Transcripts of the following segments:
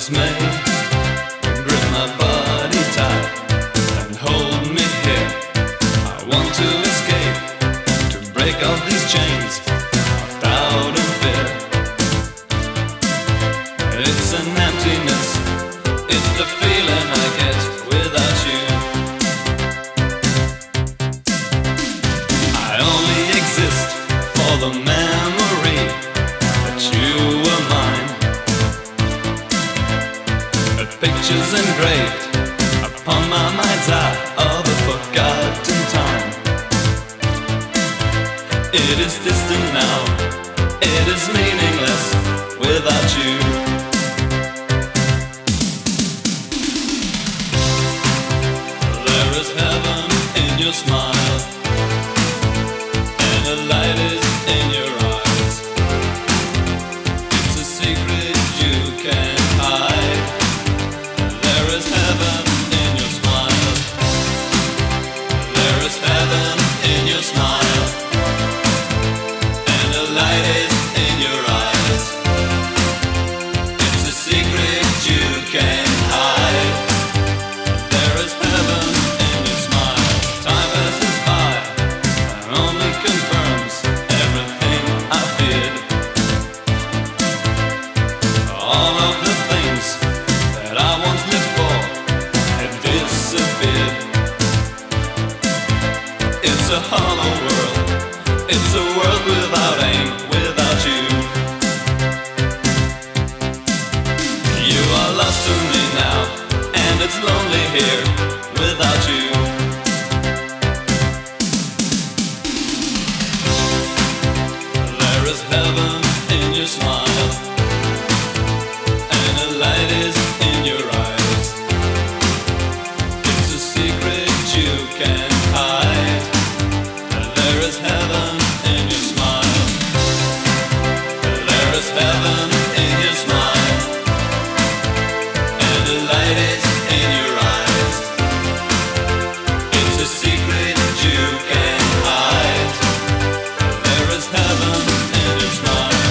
dismay. Grip my body tight and hold me here. I want to escape, to break off these chains of doubt and fear. It's an emptiness, it's the feeling I get without you. I only exist for the memory that you were mine. Pictures engraved upon my mind's eye of a forgotten time. It is distant now, it is meaningless without you. There is heaven in your smile, and the light is in your eyes. It's a secret you can't hide. There is heaven in your smile. There is heaven in your smile, and the light is in your eyes. It's a secret you can't hide. There is heaven in your smile. Time passes by and only confirms everything I feared. All of the things that I once lived for have disappeared. It's a hollow world, it's a world without aim, without you. You are lost to me now, and it's lonely here without you. There is heaven in your smile, and the light is in your eyes. It's a secret you can't hide. There is heaven in your smile. There is heaven in your smile, and the light is in your eyes. It's a secret you can't hide. There is heaven in your smile.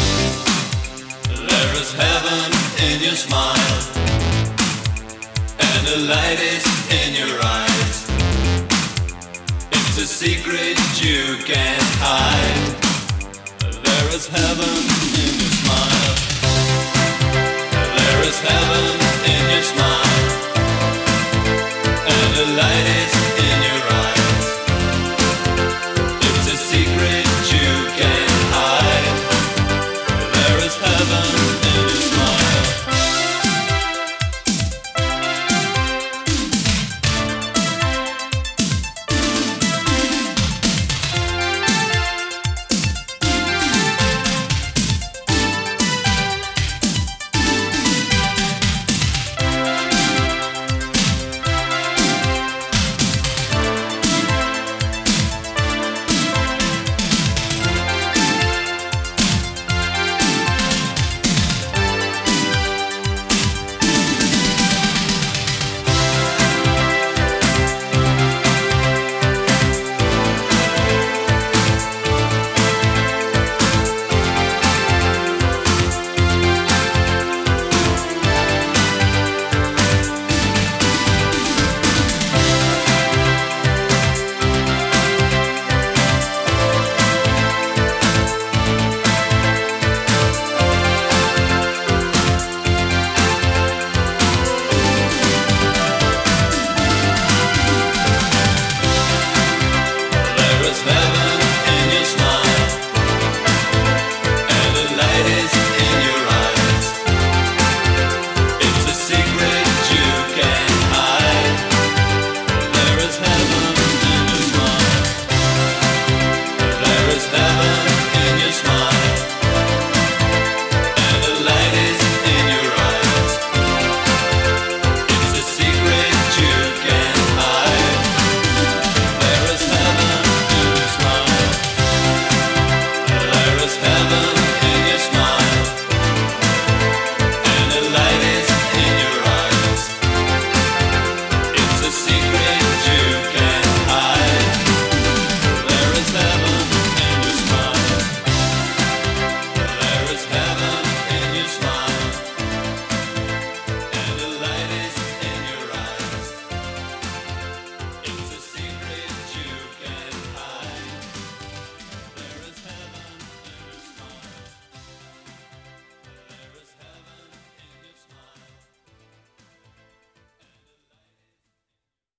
There is heaven in your smile, and the light is in your eyes. It's a secret you can't hide. There is heaven